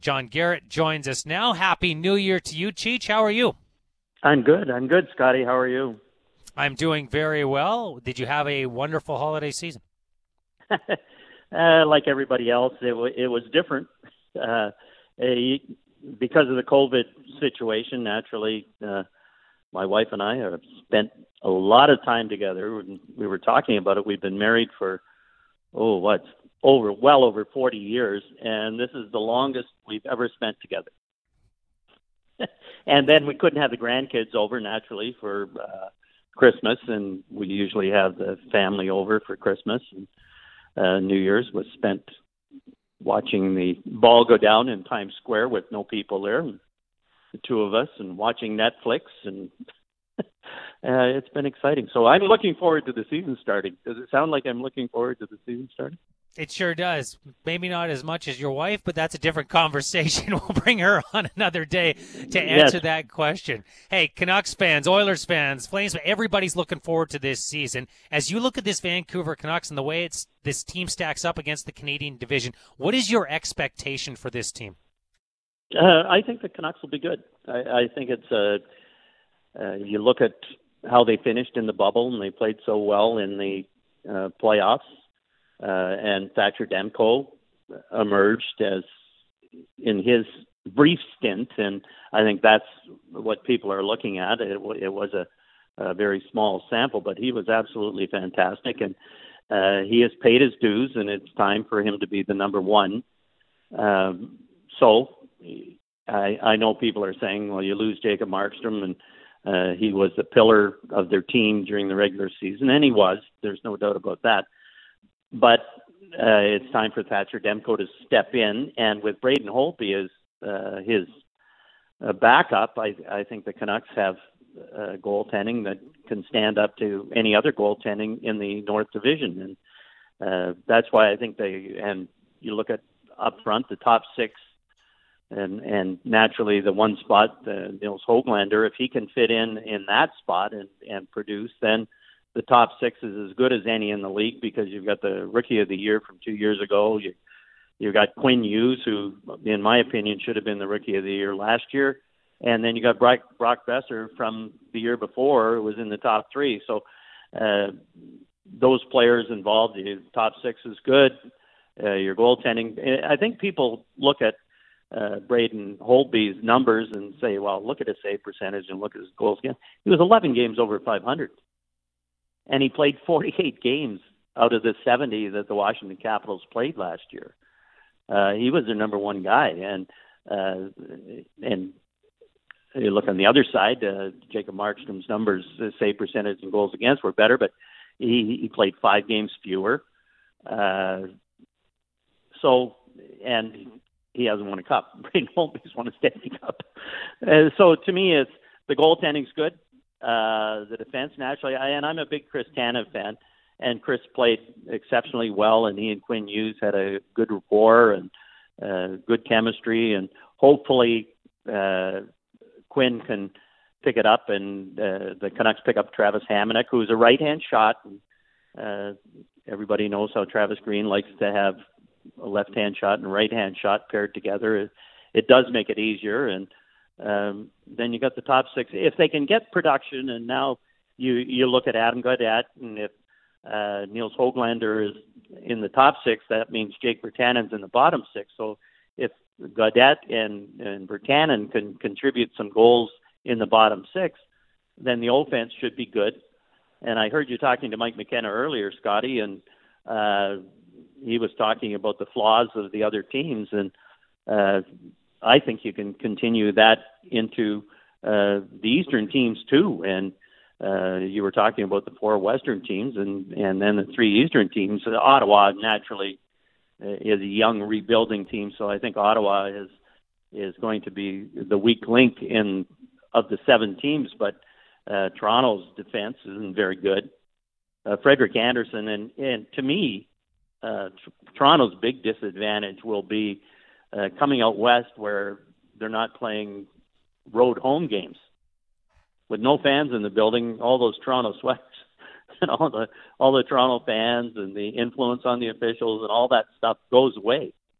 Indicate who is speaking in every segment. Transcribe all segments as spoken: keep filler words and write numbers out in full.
Speaker 1: John Garrett joins us now. Happy New Year to you, Cheech. How are you?
Speaker 2: I'm good. I'm good, Scotty. How are you?
Speaker 1: I'm doing very well. Did you have a wonderful holiday season?
Speaker 2: uh, like everybody else, it, w- it was different. Uh, a, because of the COVID situation, naturally, uh, my wife and I have spent a lot of time together. We were talking about it. We've been married for, oh, what, over, well over forty years, and this is the longest we've ever spent together. And then we couldn't have the grandkids over, naturally, for uh, Christmas, and we usually have the family over for Christmas. And uh, New Year's was spent watching the ball go down in Times Square with no people there, and the two of us, and watching Netflix, and uh, it's been exciting. So I'm looking forward to the season starting. Does it sound like I'm looking forward to the season starting?
Speaker 1: It sure does. Maybe not as much as your wife, but that's a different conversation. We'll bring her on another day to answer
Speaker 2: Yes.
Speaker 1: that question. Hey, Canucks fans, Oilers fans, Flames, everybody's looking forward to this season. As you look at this Vancouver Canucks and the way it's this team stacks up against the Canadian division, what is your expectation for this team?
Speaker 2: Uh, I think the Canucks will be good. I, I think it's a. Uh, you look at how they finished in the bubble, and they played so well in the uh, playoffs. Uh, and Thatcher Demko emerged as in his brief stint, and I think that's what people are looking at. It, it was a, a very small sample, but he was absolutely fantastic, and uh, he has paid his dues, and it's time for him to be the number one. Um, so I, I know people are saying, well, you lose Jacob Markstrom, and uh, he was the pillar of their team during the regular season, and he was. There's no doubt about that. But uh, it's time for Thatcher Demko to step in, and with Braden Holtby as uh, his uh, backup, I, I think the Canucks have uh, goaltending that can stand up to any other goaltending in the North Division, and uh, that's why I think they. And you look at up front, the top six, and and naturally the one spot, uh, Nils Höglander, if he can fit in in that spot and and produce, then the top six is as good as any in the league, because you've got the Rookie of the Year from two years ago. You, you've got Quinn Hughes, who, in my opinion, should have been the Rookie of the Year last year. And then you got Brock, Brock Besser from the year before, who was in the top three. So uh, those players involved, the top six is good. Uh, your goaltending, I think people look at uh, Braden Holtby's numbers and say, well, look at his save percentage and look at his goals against. He was eleven games over five hundred. And he played forty-eight games out of the seventy that the Washington Capitals played last year. Uh, he was their number one guy. And uh, and you look on the other side, uh, Jacob Markstrom's numbers, uh, save percentage and goals against, were better, but he, he played five games fewer. Uh, so, and he hasn't won a cup. Braden Holtby's won a Stanley Cup. Uh, so to me, it's the goaltending's good. Uh, the defense, naturally, I, and I'm a big Chris Tanev fan, and Chris played exceptionally well, and he and Quinn Hughes had a good rapport and uh, good chemistry, and hopefully uh, Quinn can pick it up, and uh, the Canucks pick up Travis Hamonic, who's a right-hand shot. And, uh, everybody knows how Travis Green likes to have a left-hand shot and a right-hand shot paired together. It, it does make it easier, and Um, then you got the top six. If they can get production, and now you you look at Adam Gaudette, and if uh, Nils Höglander is in the top six, that means Jake Virtanen's in the bottom six. So if Gaudette and, and Virtanen can contribute some goals in the bottom six, then the offense should be good. And I heard you talking to Mike McKenna earlier, Scotty, and uh, he was talking about the flaws of the other teams, and uh, I think you can continue that into uh, the Eastern teams too. And uh, you were talking about the four Western teams, and, and then the three Eastern teams. Ottawa naturally uh, is a young rebuilding team, so I think Ottawa is is going to be the weak link in of the seven teams. But uh, Toronto's defense isn't very good. Uh, Frederick Anderson, and and to me, uh, t- Toronto's big disadvantage will be Uh, coming out west, where they're not playing road home games with no fans in the building. All those Toronto sweats and all the all the Toronto fans and the influence on the officials and all that stuff goes away.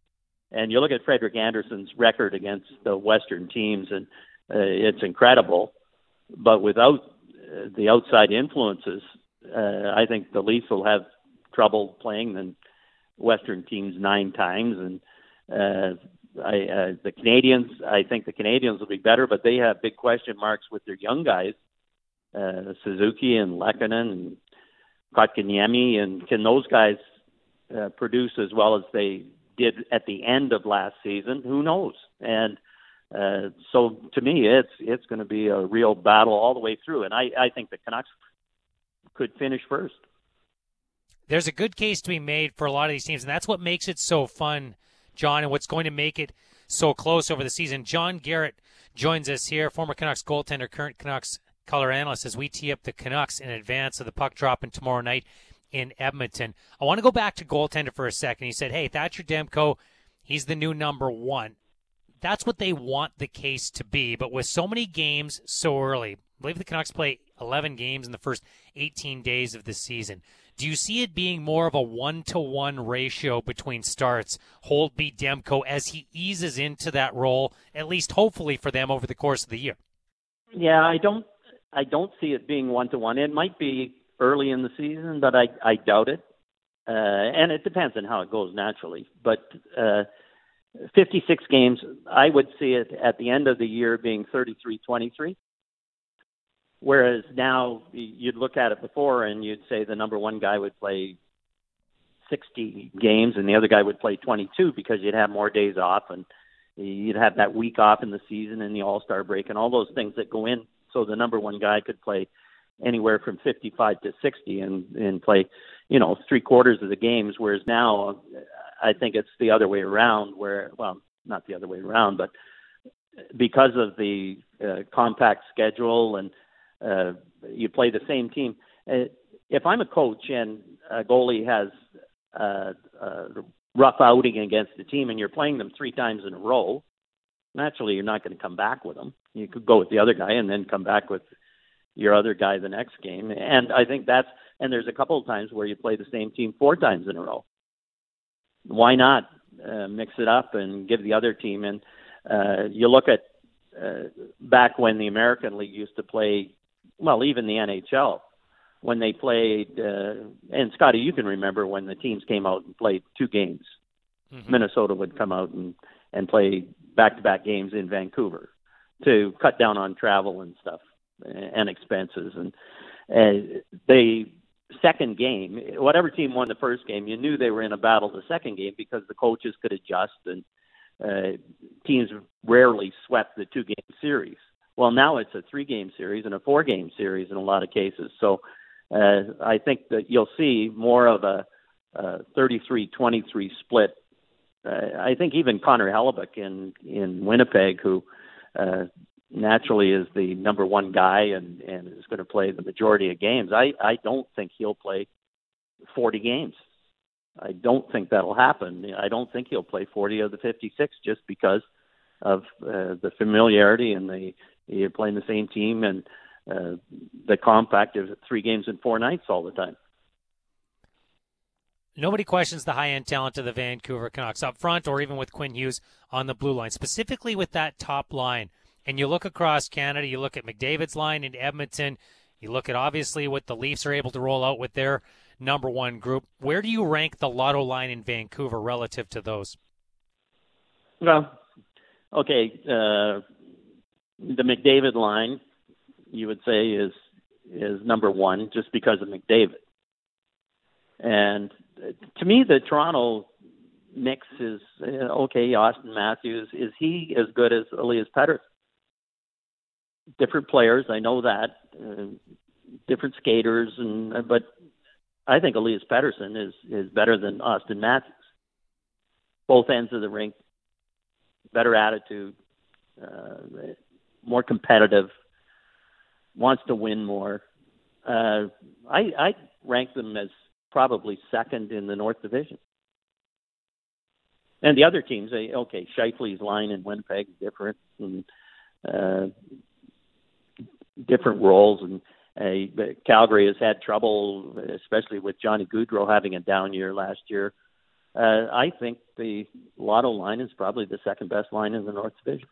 Speaker 2: And you look at Frederik Andersen's record against the Western teams, and uh, it's incredible. But without uh, the outside influences, uh, I think the Leafs will have trouble playing the Western teams nine times. And uh, I, uh, the Canadians, I think the Canadians will be better, but they have big question marks with their young guys, uh, Suzuki and Lehkonen and Kotkaniemi, and can those guys uh, produce as well as they did at the end of last season? Who knows? And uh, so to me, it's it's going to be a real battle all the way through, and I, I think the Canucks could finish first.
Speaker 1: There's a good case to be made for a lot of these teams, and that's what makes it so fun, John, and what's going to make it so close over the season. John Garrett joins us here, former Canucks goaltender, current Canucks color analyst, as we tee up the Canucks in advance of the puck dropping tomorrow night in Edmonton. I want to go back to goaltender for a second. He said, hey, Thatcher Demko, he's the new number one. That's what they want the case to be, but with so many games so early, I believe the Canucks play eleven games in the first eighteen days of the season. Do you see it being more of a one-to-one ratio between starts, Holtby, Demko, as he eases into that role, at least hopefully for them over the course of the year?
Speaker 2: Yeah, I don't I don't see it being one-to-one. It might be early in the season, but I, I doubt it. Uh, and it depends on how it goes naturally. But uh, fifty-six games, I would see it at the end of the year being thirty-three twenty-three. Whereas now you'd look at it before and you'd say the number one guy would play sixty games and the other guy would play twenty-two because you'd have more days off and you'd have that week off in the season and the All-Star break and all those things that go in. So the number one guy could play anywhere from fifty-five to sixty and, and play, you know, three quarters of the games. Whereas now I think it's the other way around where, well, not the other way around, but because of the uh, compact schedule and uh, you play the same team. Uh, if I'm a coach and a goalie has uh, a rough outing against the team and you're playing them three times in a row, naturally you're not going to come back with them. You could go with the other guy and then come back with your other guy the next game. And I think that's, and there's a couple of times where you play the same team four times in a row. Why not uh, mix it up and give the other team? And uh, you look at uh, back when the American League used to play, well, even the N H L, when they played, uh, and Scotty, you can remember when the teams came out and played two games. Mm-hmm. Minnesota would come out and, and play back-to-back games in Vancouver to cut down on travel and stuff and expenses. And uh, the second game, whatever team won the first game, you knew they were in a battle the second game because the coaches could adjust, and uh, teams rarely swept the two-game series. Well, now it's a three-game series and a four-game series in a lot of cases. So uh, I think that you'll see more of a, a thirty-three twenty-three split. Uh, I think even Connor Hellebuyck in, in Winnipeg, who uh, naturally is the number one guy and, and is going to play the majority of games, I, I don't think he'll play forty games. I don't think that'll happen. I don't think he'll play forty of the fifty-six just because of uh, the familiarity and the you're playing the same team and uh, the compact of three games in four nights all the time.
Speaker 1: Nobody questions the high-end talent of the Vancouver Canucks up front or even with Quinn Hughes on the blue line, specifically with that top line. And you look across Canada, you look at McDavid's line in Edmonton, you look at obviously what the Leafs are able to roll out with their number one group. Where do you rank the Lotto line in Vancouver relative to those?
Speaker 2: Well, okay, uh, the McDavid line, you would say, is is number one just because of McDavid. And to me, the Toronto mix is, okay, Auston Matthews, is he as good as Elias Pettersson? Different players, I know that, uh, different skaters, and but I think Elias Pettersson is, is better than Auston Matthews. Both ends of the rink, better attitude, uh, more competitive, wants to win more. Uh, I, I rank them as probably second in the North Division. And the other teams, they, okay, Scheifele's line in Winnipeg is different, and uh, different roles. And uh, Calgary has had trouble, especially with Johnny Gaudreau having a down year last year. uh, I think the Lotto line is probably the second best line in the North Division.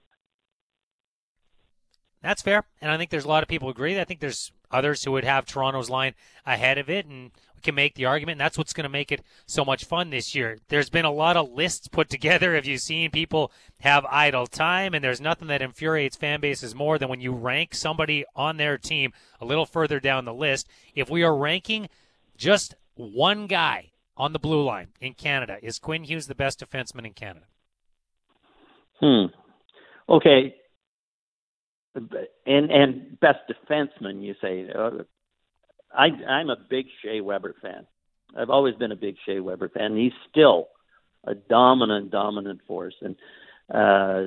Speaker 1: That's fair, and I think there's a lot of people who agree. I think there's others who would have Toronto's line ahead of it, and we can make the argument, and that's what's going to make it so much fun this year. There's been a lot of lists put together. Have you seen people have idle time? And there's nothing that infuriates fan bases more than when you rank somebody on their team a little further down the list. If we are ranking just one guy on the blue line in Canada, is Quinn Hughes the best defenseman in Canada?
Speaker 2: Hmm. Okay. And and best defenseman, you say. Uh, I, I'm a big Shea Weber fan. I've always been a big Shea Weber fan. He's still a dominant, dominant force. And uh,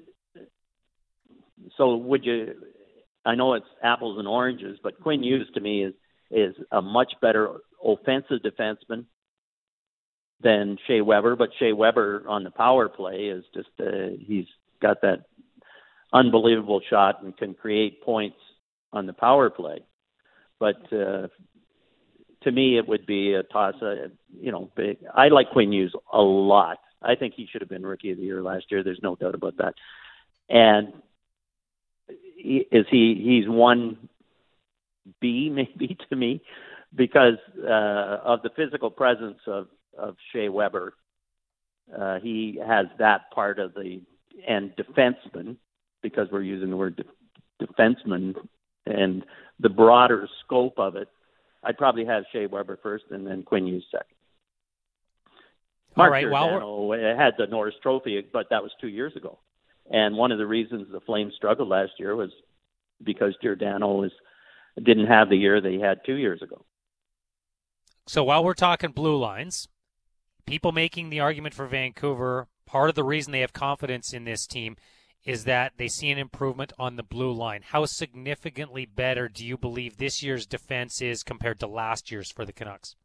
Speaker 2: so would you – I know it's apples and oranges, but Quinn Hughes to me is, is a much better offensive defenseman than Shea Weber. But Shea Weber on the power play is just uh, – he's got that – unbelievable shot and can create points on the power play. But uh, to me, it would be a toss. Uh, you know, big. I like Quinn Hughes a lot. I think he should have been Rookie of the Year last year. There's no doubt about that. And he, is he? He's one B maybe to me because uh, of the physical presence of of Shea Weber. Uh, he has that part of the and defenseman. Because we're using the word de- defenseman and the broader scope of it, I'd probably have Shea Weber first and then Quinn Hughes second. Mark
Speaker 1: All right,
Speaker 2: Giordano well, had the Norris Trophy, but that was two years ago. And one of the reasons the Flames struggled last year was because Giordano was, didn't have the year that he had two years ago.
Speaker 1: So while we're talking blue lines, people making the argument for Vancouver, part of the reason they have confidence in this team is that they see an improvement on the blue line. How significantly better do you believe this year's defense is compared to last year's for the Canucks?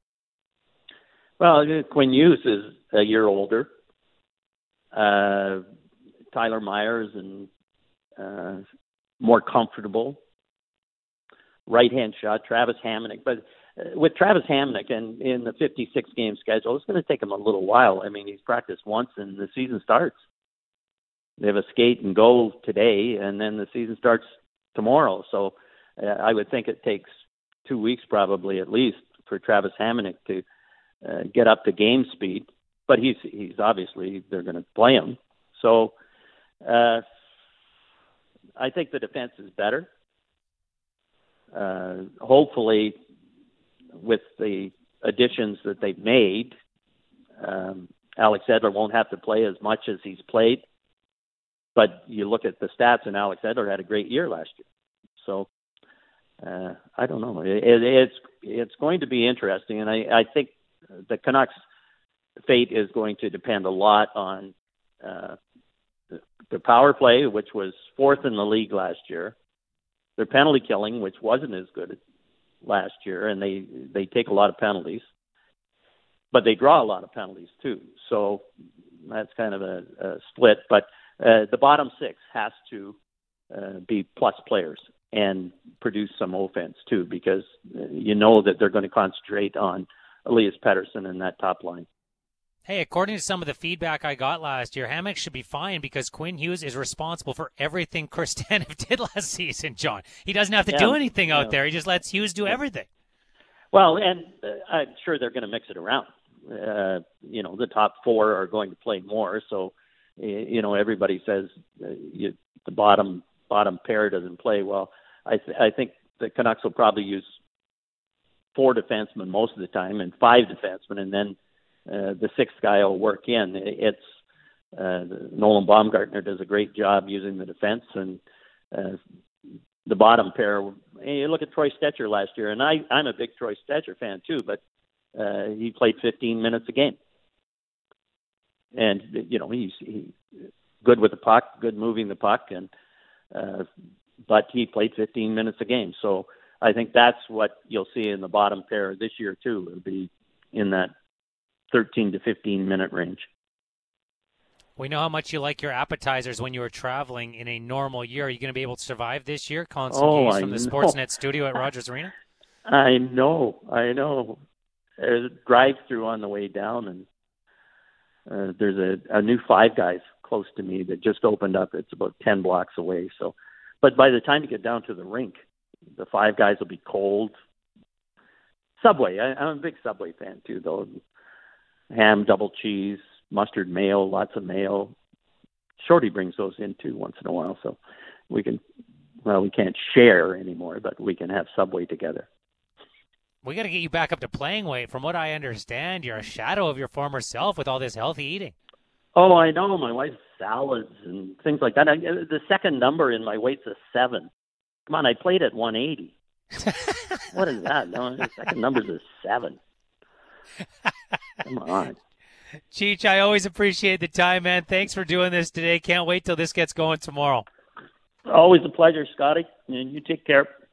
Speaker 2: Well, Quinn Hughes is a year older. Uh, Tyler Myers and uh, more comfortable. Right-hand shot, Travis Hamonic. But uh, with Travis Hamonic and in the fifty-six game schedule, it's going to take him a little while. I mean, he's practiced once and the season starts. They have a skate and go today, and then the season starts tomorrow. So uh, I would think it takes two weeks probably at least for Travis Hamonic to uh, get up to game speed. But he's he's obviously they're going to play him. So uh, I think the defense is better. Uh, hopefully, with the additions that they've made, um, Alex Edler won't have to play as much as he's played. But you look at the stats, and Alex Edler had a great year last year. So uh, I don't know. It, it, it's it's going to be interesting, and I, I think the Canucks' fate is going to depend a lot on uh, the, the power play, which was fourth in the league last year, their penalty killing, which wasn't as good last year, and they, they take a lot of penalties, but they draw a lot of penalties too. So that's kind of a, a split, but Uh, the bottom six has to uh, be plus players and produce some offense too, because uh, you know that they're going to concentrate on Elias Pettersson in that top line.
Speaker 1: Hey, according to some of the feedback I got last year, Hamonic should be fine because Quinn Hughes is responsible for everything Chris Tanev did last season, John. He doesn't have to
Speaker 2: yeah,
Speaker 1: do anything out
Speaker 2: yeah.
Speaker 1: there. He just lets Hughes do everything.
Speaker 2: Well, and uh, I'm sure they're going to mix it around. Uh, you know, the top four are going to play more, so you know, everybody says uh, you, the bottom bottom pair doesn't play well. I, th- I think the Canucks will probably use four defensemen most of the time and five defensemen, and then uh, the sixth guy will work in. It's uh, Nolan Baumgartner does a great job using the defense, and uh, the bottom pair. You look at Troy Stetcher last year, and I, I'm a big Troy Stetcher fan too, but uh, he played fifteen minutes a game. And, you know, he's he, good with the puck, good moving the puck, and uh, but he played fifteen minutes a game. So I think that's what you'll see in the bottom pair this year, too. It'll be in that thirteen to fifteen minute range.
Speaker 1: We know how much you like your appetizers when you were traveling in a normal year. Are you going to be able to survive this year? Constant
Speaker 2: oh,
Speaker 1: gaze
Speaker 2: I
Speaker 1: from the
Speaker 2: know.
Speaker 1: Sportsnet studio at Rogers Arena?
Speaker 2: I know, I know. There's a drive-through on the way down, and Uh, there's a, a new Five Guys close to me that just opened up. It's about ten blocks away. So, but by the time you get down to the rink, the Five Guys will be cold. Subway, I, I'm a big Subway fan too, though. Ham, double cheese, mustard, mayo, lots of mayo. Shorty brings those in too once in a while, so we can. Well, we can't share anymore, but we can have Subway together.
Speaker 1: We got to get you back up to playing weight. From what I understand, you're a shadow of your former self with all this healthy eating.
Speaker 2: Oh, I know. My wife's salads and things like that. I, the second number in my weight's a seven. Come on, I played at one eighty. What is that? No, the second number's a seven. Come on.
Speaker 1: Cheech, I always appreciate the time, man. Thanks for doing this today. Can't wait till this gets going tomorrow.
Speaker 2: Always a pleasure, Scotty. And you take care.